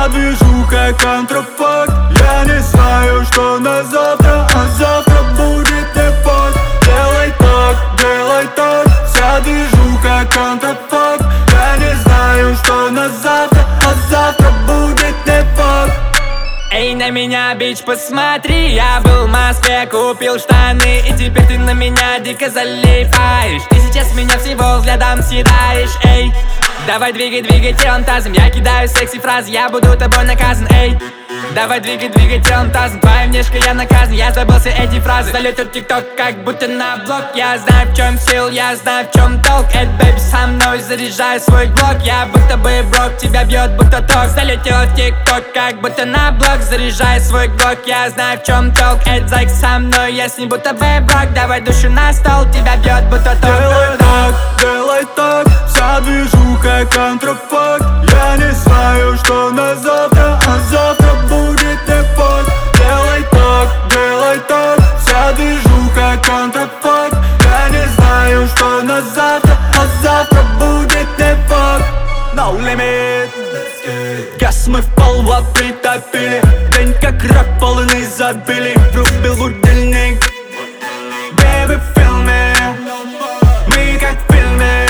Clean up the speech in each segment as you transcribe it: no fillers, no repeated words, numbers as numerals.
Вся движуха контрафакт. Я не знаю, что на завтра, а завтра будет не факт. Делай так, вся движуха контрафакт. Я не знаю, что на завтра, а завтра будет не факт. Эй, на меня, бич, посмотри. Я был в Москве, купил штаны, и теперь ты на меня дико залипаешь. Ты сейчас меня всего взглядом съедаешь. Эй, давай двигай телом тазом. Я кидаю секси-фразы, я буду тобой наказан. Эй, давай двигай телом тазом. Твоя внешка, я наказан, я забыл все эти фразы. Залетел тикток, как будто на блок. Я знаю, в чем сил, я знаю, в чем толк. Эй, бэйби, со мной заряжай свой глок. Я будто бы брок, тебя бьет будто ток. Залетел в тикток, как будто на блок. Заряжай свой глок, я знаю, в чем толк. Эй, зайк, со мной, я с ним будто бы брок. Давай душу на стол, тебя бьет будто ток. Делай так, вся движуха контрафакт. Я не знаю, что на завтра, а завтра будет не факт. Делай так, вся движуха контрафакт. Я не знаю, что на завтра, а завтра будет не факт. No limit. Газ мы в пол притопили. День как рак, полный забили. Врубил будильник. Baby, feel me. Мы как в фильме.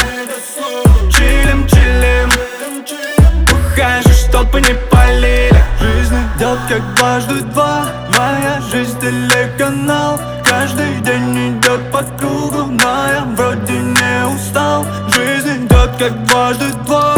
Чилим. Ухожу, чтобы не полили. Жизнь идет как дважды два. Моя жизнь телеканал. Каждый день идет по кругу, но я вроде не устал. Жизнь идет как дважды два.